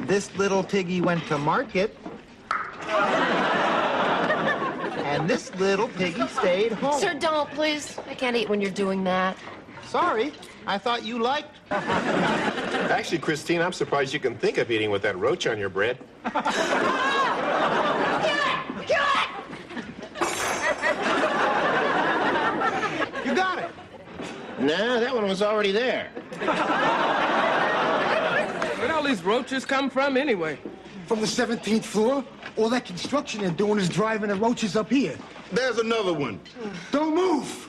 This little piggy went to market. And this little piggy stayed home. Sir, don't, please. I can't eat when you're doing that. Sorry, I thought you liked... Actually, Christine, I'm surprised you can think of eating with that roach on your bread. You got it. Nah, that one was already there. Where'd all these roaches come from, anyway? From the 17th floor? All that construction they're doing is driving the roaches up here. There's another one. Don't move!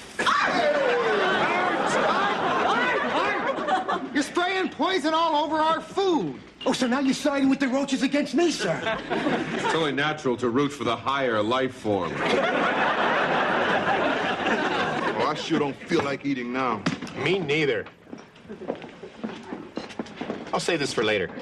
You're spraying poison all over our food. Oh, so now you're siding with the roaches against me, sir? It's only natural to root for the higher life form. Oh, I sure don't feel like eating now. Me neither. I'll save this for later.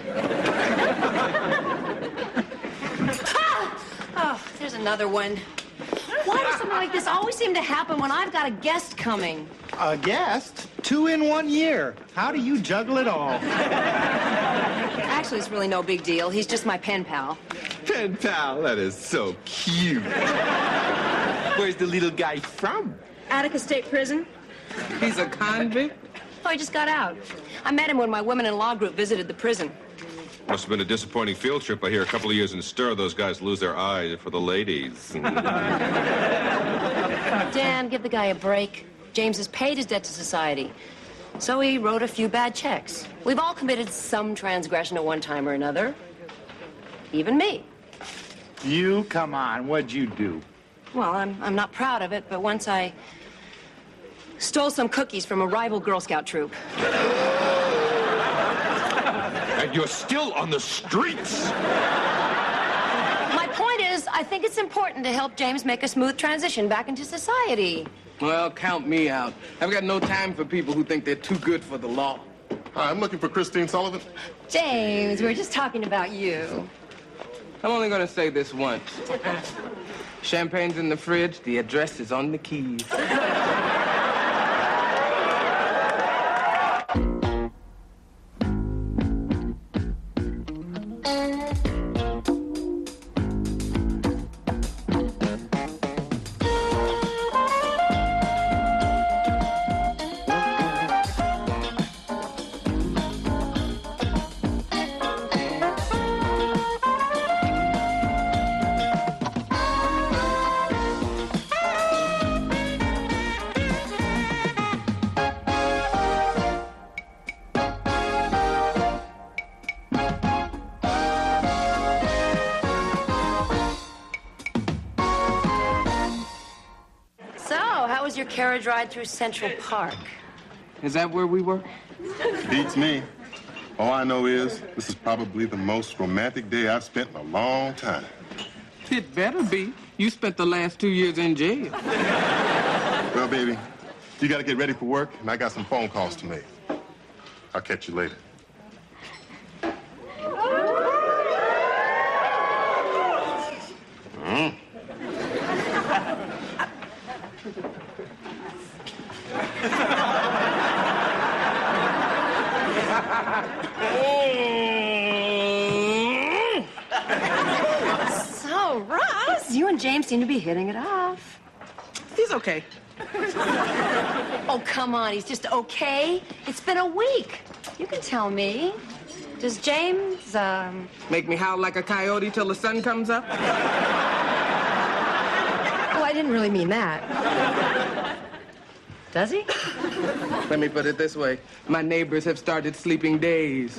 Oh, there's another one. Why does something like this always seem to happen when I've got a guest coming? A guest? 2 in 1 year. How do you juggle it all? Actually, it's really no big deal. He's just my pen pal. Pen pal, that is so cute. Where's the little guy from? Attica State Prison. He's a convict? Oh, he just got out. I met him when my women-in-law group visited the prison. Must have been a disappointing field trip. I hear a couple of years in stir, those guys lose their eye for the ladies. Dan, give the guy a break. James has paid his debt to society. So he wrote a few bad checks. We've all committed some transgression at one time or another. Even me. You, come on, what'd you do? Well, I'm not proud of it, but once I stole some cookies from a rival Girl Scout troop. And you're still on the streets. My point is, I think it's important to help James make a smooth transition back into society. Well, count me out. I've got no time for people who think they're too good for the law. Hi, I'm looking for Christine Sullivan. James, we were just talking about you. I'm only going to say this once. Champagne's in the fridge. The address is on the keys. How was your carriage ride through Central Park? Is that where we were? Beats me. All I know is this is probably the most romantic day I've spent in a long time. It better be. You spent the last 2 years in jail. Well, baby, you got to get ready for work, and I got some phone calls to make. I'll catch you later. So, Ross, you and James seem to be hitting it off. He's okay. Oh, come on. He's just okay. It's been a week. You can tell me. Does James, Make me howl like a coyote till the sun comes up? Oh, I didn't really mean that. Does he? Let me put it this way. My neighbors have started sleeping days.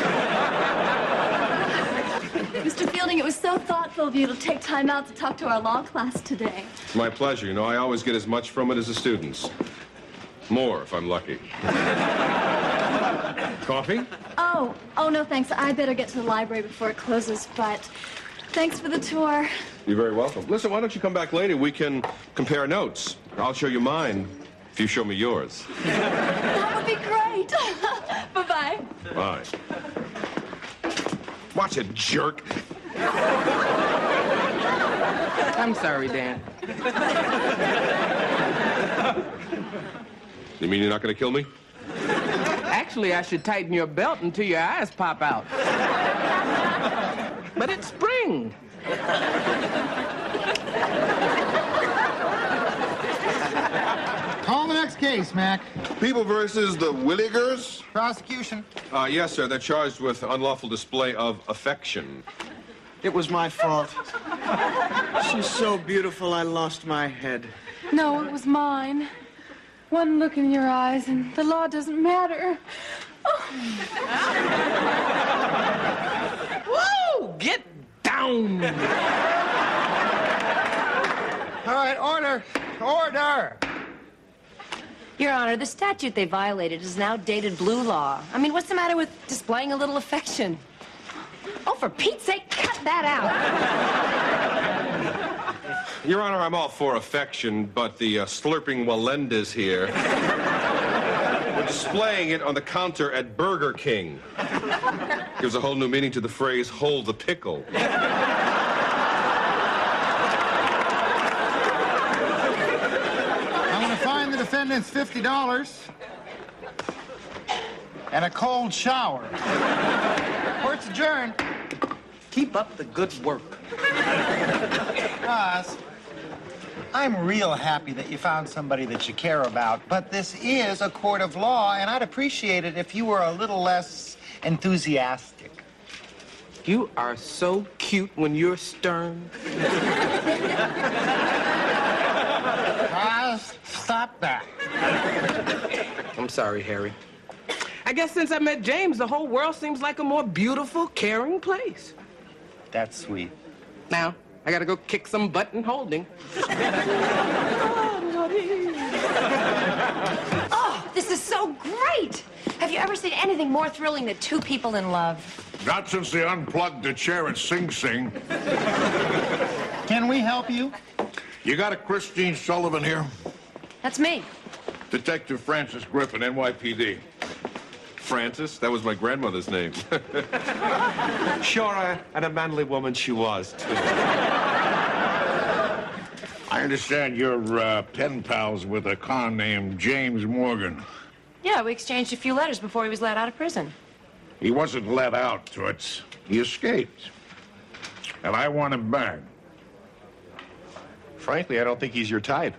Mr. Fielding, it was so thoughtful of you to take time out to talk to our law class today. It's my pleasure. You know, I always get as much from it as the students. More, if I'm lucky. Coffee? Oh, no, thanks. I better get to the library before it closes, but thanks for the tour. You're very welcome. Listen, why don't you come back later? We can compare notes. I'll show you mine if you show me yours. That would be great. Bye-bye. Bye. Watch it, jerk. I'm sorry, Dan. You mean you're not going to kill me? Actually, I should tighten your belt until your eyes pop out. But it's spring. Call the next case, Mac. People versus the Willigers? Prosecution. Yes, sir. They're charged with unlawful display of affection. It was my fault. She's so beautiful, I lost my head. No, it was mine. One look in your eyes, and the law doesn't matter. Woo! Get down! All right, order. Order. Your Honor, the statute they violated is an outdated blue law. I mean, what's the matter with displaying a little affection? Oh, for Pete's sake, cut that out. Your Honor, I'm all for affection, but the slurping Walendas here were displaying it on the counter at Burger King. Gives a whole new meaning to the phrase, hold the pickle. I'm going to fine the defendants $50 and a cold shower. Court's adjourned. Keep up the good work. Roz, I'm real happy that you found somebody that you care about, but this is a court of law, and I'd appreciate it if you were a little less enthusiastic. You are so cute when you're stern. Roz, stop that. I'm sorry, Harry. I guess since I met James, the whole world seems like a more beautiful, caring place. That's sweet. Now, I gotta go kick some butt in Holding. Oh, this is so great! Have you ever seen anything more thrilling than two people in love? Not since they unplugged the chair at Sing Sing. Can we help you? You got a Christine Sullivan here? That's me. Detective Francis Griffin, NYPD. Francis? That was my grandmother's name. Sure, and a manly woman she was, too. I understand you're pen pals with a con named James Morgan. Yeah, we exchanged a few letters before he was let out of prison. He wasn't let out, Toots. He escaped. And I want him back. Frankly, I don't think he's your type.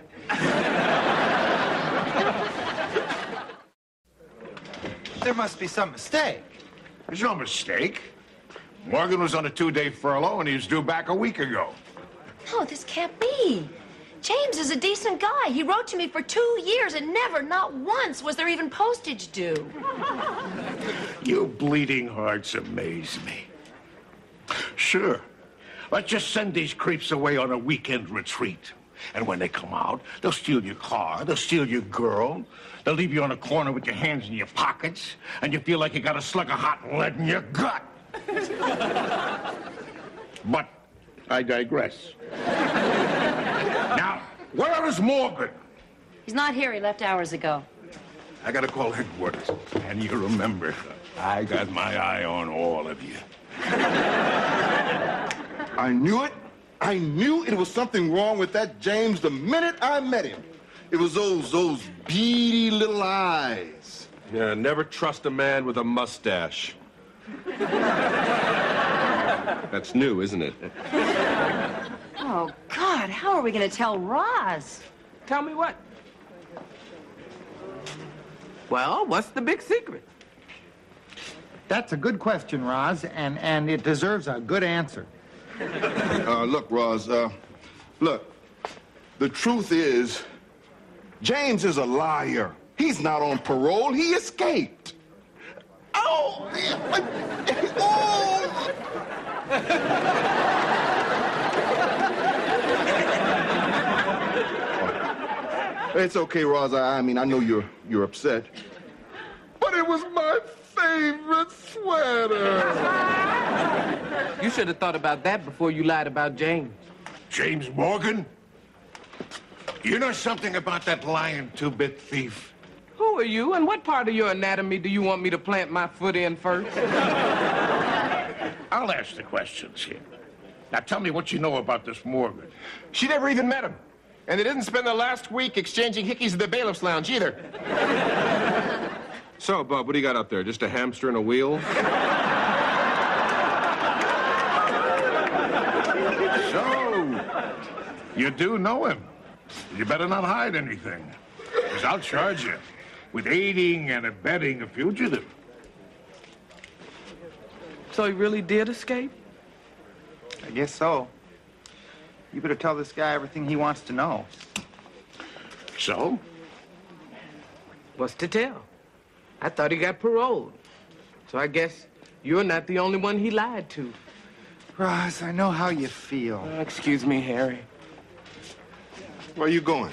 There must be some mistake. There's no mistake. Morgan was on a 2-day furlough and he was due back a week ago. No, this can't be. James is a decent guy. He wrote to me for 2 years and never, not once, was there even postage due. You bleeding hearts amaze me. Sure. Let's just send these creeps away on a weekend retreat. And when they come out, they'll steal your car, they'll steal your girl, they'll leave you on a corner with your hands in your pockets, and you feel like you got a slug of hot lead in your gut. But I digress. Now, where is Morgan? He's not here. He left hours ago. I gotta call headquarters. And you remember, I got my eye on all of you. I knew it. I knew it was something wrong with that James the minute I met him. It was those beady little eyes. Yeah, never trust a man with a mustache. That's new, isn't it? Oh, God, how are we going to tell Roz? Tell me what? Well, what's the big secret? That's a good question, Roz, and it deserves a good answer. Look, Roz, look, the truth is, James is a liar. He's not on parole. He escaped. Oh! Oh! It's okay, Roz. I mean, I know you're upset. But it was my favorite sweater. You should have thought about that before you lied about James. James Morgan? You know something about that lying two-bit thief? Who are you, and what part of your anatomy do you want me to plant my foot in first? I'll ask the questions here. Now tell me what you know about this Morgan. She never even met him. And they didn't spend the last week exchanging hickeys at the bailiff's lounge either. So, Bub, what do you got up there? Just a hamster and a wheel? So, you do know him. You better not hide anything, because I'll charge you with aiding and abetting a fugitive. So he really did escape? I guess so. You better tell this guy everything he wants to know. So? What's to tell? I thought he got paroled. So I guess you're not the only one he lied to. Roz, I know how you feel. Excuse me, Harry. Where are you going?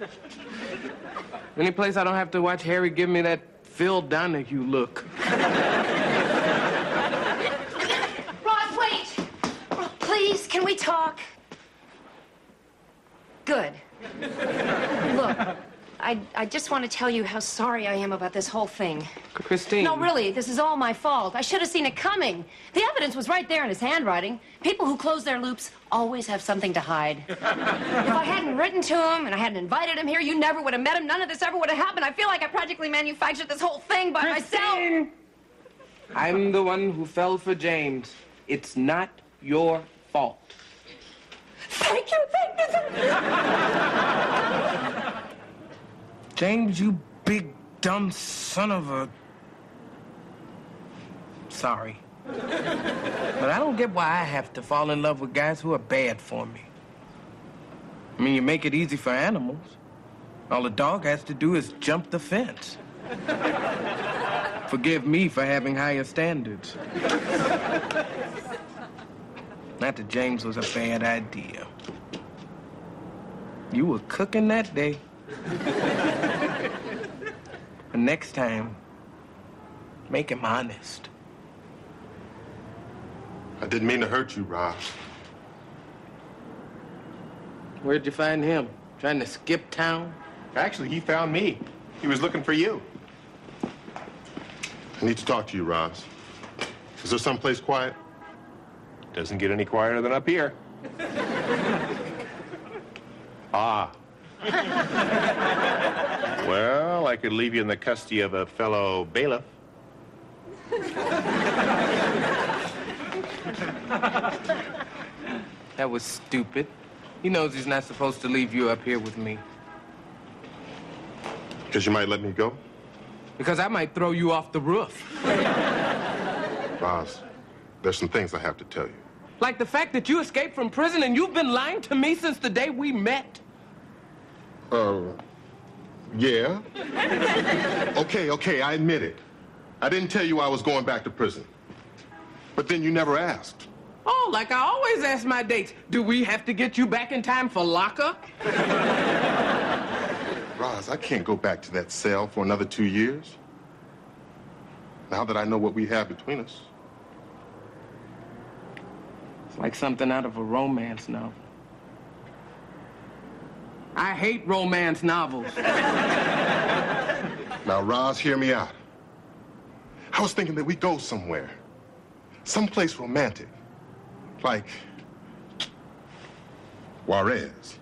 Any place I don't have to watch Harry give me that Phil Donahue look. Roz, wait! Please, can we talk? Good. Look, I just want to tell you how sorry I am about this whole thing. Christine. No, really, this is all my fault. I should have seen it coming. The evidence was right there in his handwriting. People who close their loops always have something to hide. If I hadn't written to him and I hadn't invited him here, you never would have met him. None of this ever would have happened. I feel like I practically manufactured this whole thing by myself. I'm the one who fell for James. It's not your fault. Thank you, thank you. James, you big dumb son of a... Sorry. But I don't get why I have to fall in love with guys who are bad for me. I mean, you make it easy for animals. All a dog has to do is jump the fence. Forgive me for having higher standards. Not that James was a bad idea. You were cooking that day. But next time, make him honest. I didn't mean to hurt you, Roz. Where'd you find him? Trying to skip town? Actually, he found me. He was looking for you. I need to talk to you, Roz. Is there someplace quiet? Doesn't get any quieter than up here. Ah. Well, I could leave you in the custody of a fellow bailiff. That was stupid. He knows he's not supposed to leave you up here with me. Because you might let me go? Because I might throw you off the roof. Roz, there's some things I have to tell you. Like the fact that you escaped from prison and you've been lying to me since the day we met. Yeah. Okay, I admit it. I didn't tell you I was going back to prison. But then you never asked. Oh, like I always ask my dates. Do we have to get you back in time for lockup? Roz, I can't go back to that cell for another 2 years. Now that I know what we have between us. It's like something out of a romance novel. I hate romance novels. Now, Roz, hear me out. I was thinking that we go somewhere. Someplace romantic. Like Juarez.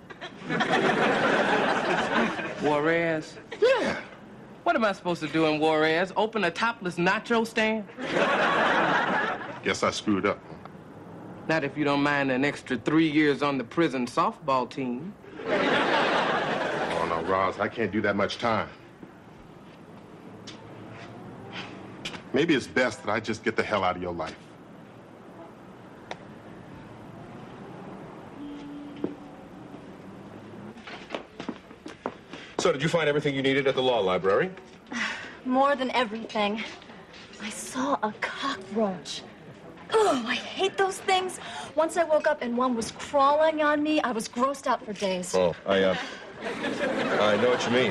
Juarez? Yeah. What am I supposed to do in Juarez? Open a topless nacho stand? Guess I screwed up. Not if you don't mind an extra 3 years on the prison softball team. Oh, no, Roz, I can't do that much time. Maybe it's best that I just get the hell out of your life. So, did you find everything you needed at the law library? More than everything. I saw a cockroach. Oh, I hate those things. Once I woke up and one was crawling on me, I was grossed out for days. Oh, I know what you mean.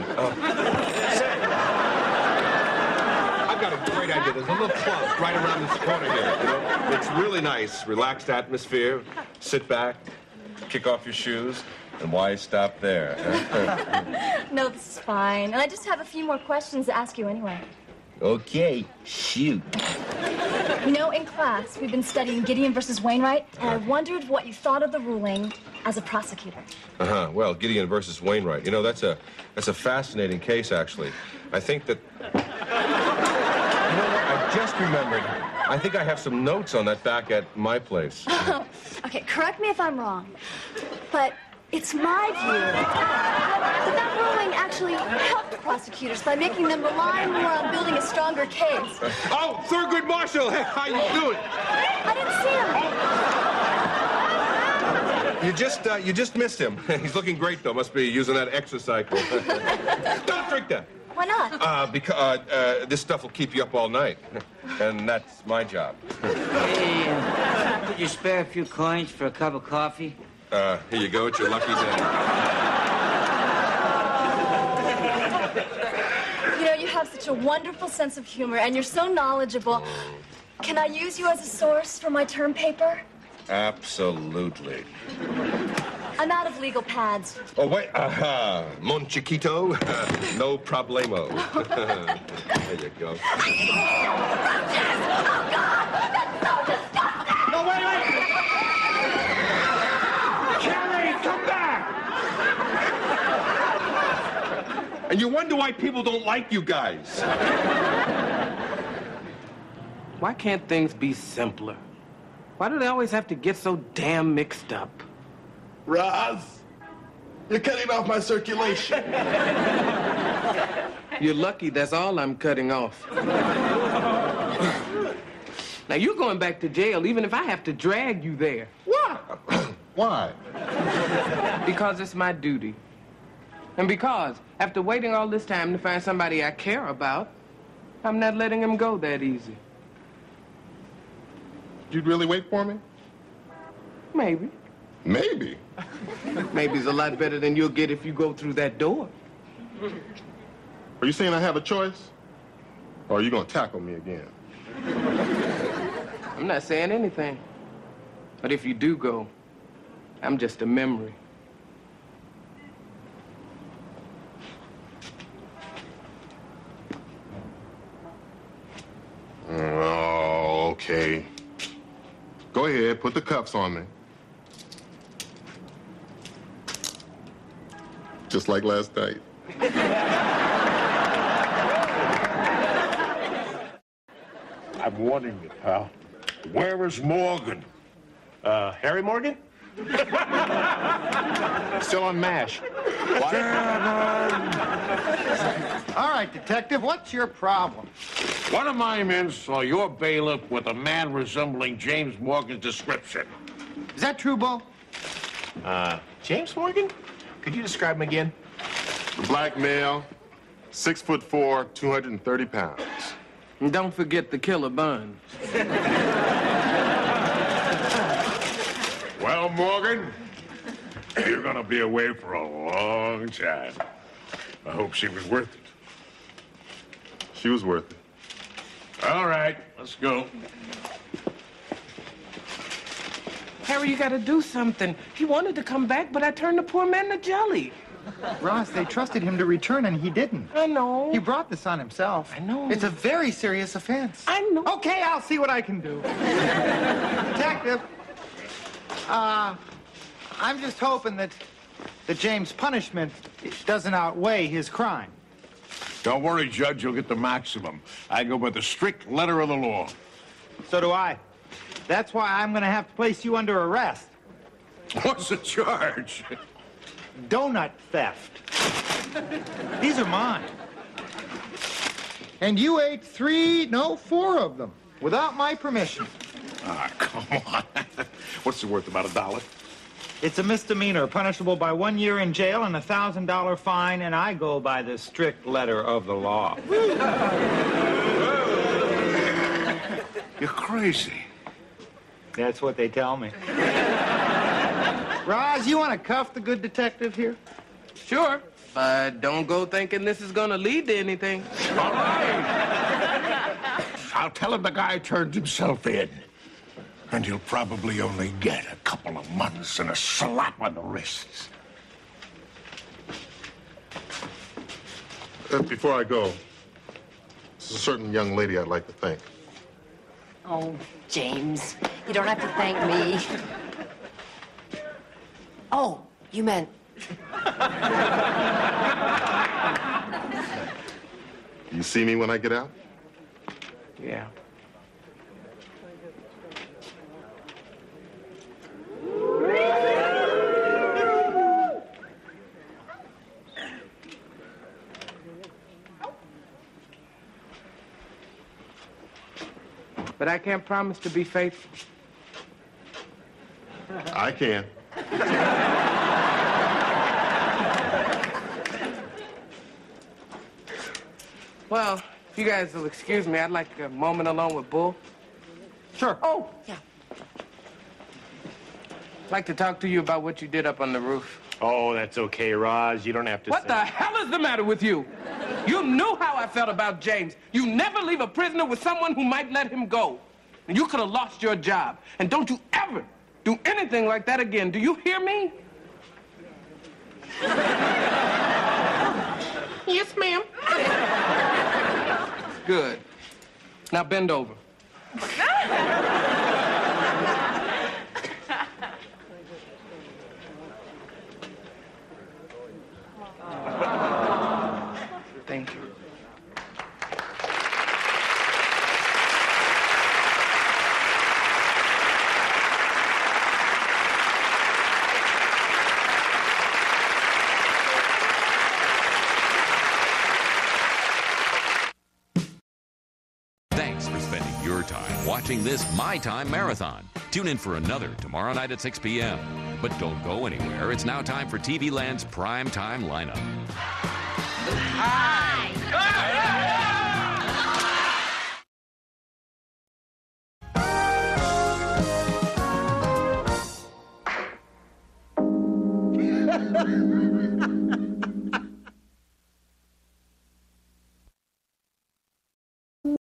I've got a great idea. There's a little club right around this corner here. You know, it's really nice, relaxed atmosphere. Sit back, kick off your shoes, and why stop there? No, this is fine. And I just have a few more questions to ask you anyway. Okay, shoot. You know, in class, we've been studying Gideon versus Wainwright, and I wondered what you thought of the ruling as a prosecutor. Well, Gideon versus Wainwright. You know, that's a fascinating case, actually. I think that... just remembered. I think I have some notes on that back at my place. Okay, correct me if I'm wrong, but it's my view that ruling actually helped prosecutors by making them rely more on building a stronger case. Oh, Thurgood Marshall, hey, how you doing? I didn't see him. You just missed him. He's looking great, though. Must be using that exercycle. Don't drink that. Why not? Because this stuff will keep you up all night. And that's my job. Hey, could you spare a few coins for a cup of coffee? Here you go. It's your lucky day. You know, you have such a wonderful sense of humor, and you're so knowledgeable. Can I use you as a source for my term paper? Absolutely. I'm out of legal pads. Oh, wait. Mon chiquito. No problemo. There you go. No, wait! Kelly, come back! And you wonder why people don't like you guys. Why can't things be simpler? Why do they always have to get so damn mixed up? Roz, you're cutting off my circulation. You're lucky that's all I'm cutting off. Now, you're going back to jail even if I have to drag you there. Why? Why? Because it's my duty. And because, after waiting all this time to find somebody I care about, I'm not letting him go that easy. You'd really wait for me? Maybe. Maybe. Maybe's a lot better than you'll get if you go through that door. Are you saying I have a choice? Or are you going to tackle me again? I'm not saying anything. But if you do go, I'm just a memory. Oh, okay. Go ahead, put the cuffs on me. Just like last night. I'm warning you, pal. Where is Morgan? Harry Morgan? Still on MASH. All right, Detective, what's your problem? One of my men saw your bailiff with a man resembling James Morgan's description. Is that true, Bo? James Morgan? Could you describe him again? Black male, 6'4", 230 pounds. And don't forget the killer buns. Well, Morgan, you're gonna be away for a long time. I hope she was worth it. She was worth it. All right, let's go. Harry, you gotta do something. He wanted to come back, but I turned the poor man to jelly. Ross, they trusted him to return, and he didn't. I know. He brought this on himself. I know. It's a very serious offense. I know. Okay, I'll see what I can do. Detective, I'm just hoping that James' punishment doesn't outweigh his crime. Don't worry, Judge, you'll get the maximum. I go by the strict letter of the law. So do I. That's why I'm going to have to place you under arrest. What's the charge? Donut theft. These are mine. And you ate 4 of them without my permission. Ah, come on. What's it worth, about $1? It's a misdemeanor, punishable by 1 year in jail and a $1,000 fine, and I go by the strict letter of the law. You're crazy. That's what they tell me. Roz, you want to cuff the good detective here? Sure, but don't go thinking this is gonna lead to anything. All right. I'll tell him the guy turned himself in. And he'll probably only get a couple of months and a slap on the wrists. Before I go, there's a certain young lady I'd like to thank. Oh, James, you don't have to thank me. Oh, you meant... You see me when I get out? Yeah. But I can't promise to be faithful. I can. Well, if you guys will excuse me, I'd like a moment alone with Bull. Sure. Oh, yeah. I'd like to talk to you about what you did up on the roof. Oh, that's okay, Raj. You don't have to What say. the hell is the matter with you? You knew how I felt about James. You never leave a prisoner with someone who might let him go. And you could have lost your job. And don't you ever do anything like that again. Do you hear me? Yes, ma'am. Good. Now bend over. Thank you. Thanks for spending your time watching this My Time Marathon. Tune in for another tomorrow night at 6 p.m. But don't go anywhere. It's now time for TV Land's prime time lineup. Hi.